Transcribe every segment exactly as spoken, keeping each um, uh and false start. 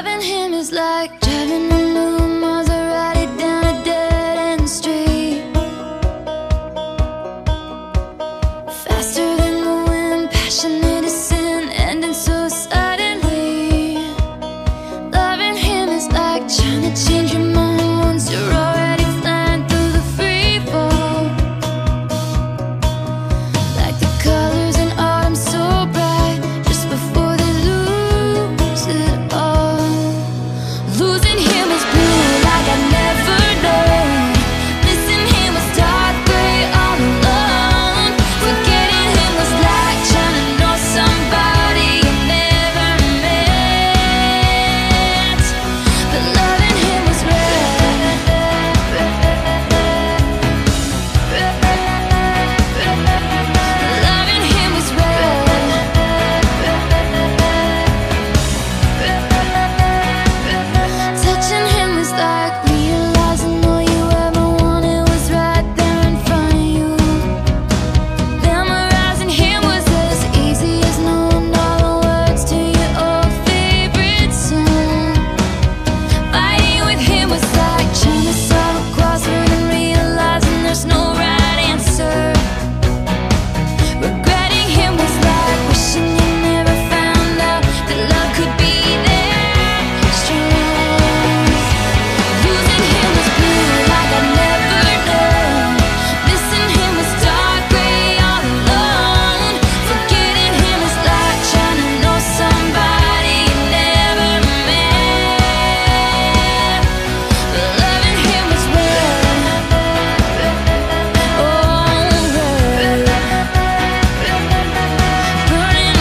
Loving him is like driving a new Maserati down a dead-end street, faster than the wind, passionate as sin, ending so suddenly. Loving him is like trying to change your mind once you're already flying through the free fall. Like the colors in autumn so bright, just before they lose it all. Losing him is blue like I never known. Missing him was dark gray all alone. Forgetting him was like trying to know somebody you never met. But loving him was red. Loving him was red. Touching him was like realizing all you ever wanted was right there in front of you. Memorizing him was as easy as knowing all the words to your old favorite song. Fighting with him was like trying to solve a crossword and realizing there's no right answer. Regretting him was like wishing you never found out that love could be that strong. Losing him was blue like I'd never known. Missing him was dark gray all alone. Forgetting him was like trying to know somebody you never met. But loving him was red. Oh, red. Burning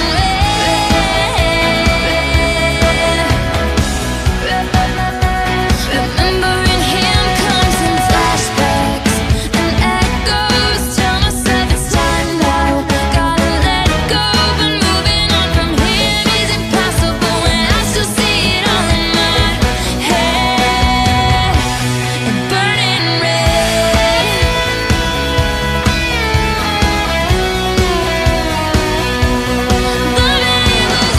red. Remembering him comes in flashbacks and echoes. Tell myself it's time now. Gotta let go, but moving on from him is impossible when I still see it all in my head. And burning red. Loving him was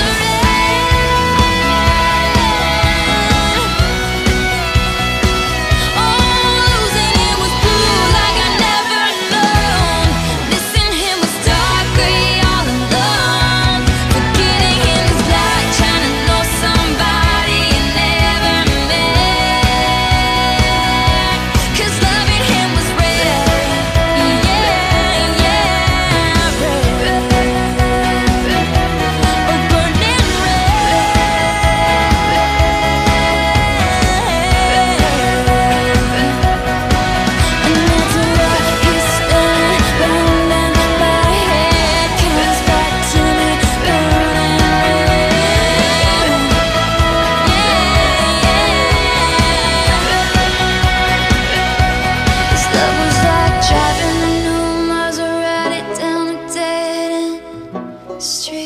red. Oh, losing him was blue like I never known. Missing him was dark gray all alone. Forgetting him is like trying to know somebody you never met. 'Cause loving him was red. Yeah, yeah, red. Oh, burning red. And that's what he's saying, round and my head comes back to me, burning red. This love was like driving a new Maserati down a dead-end street.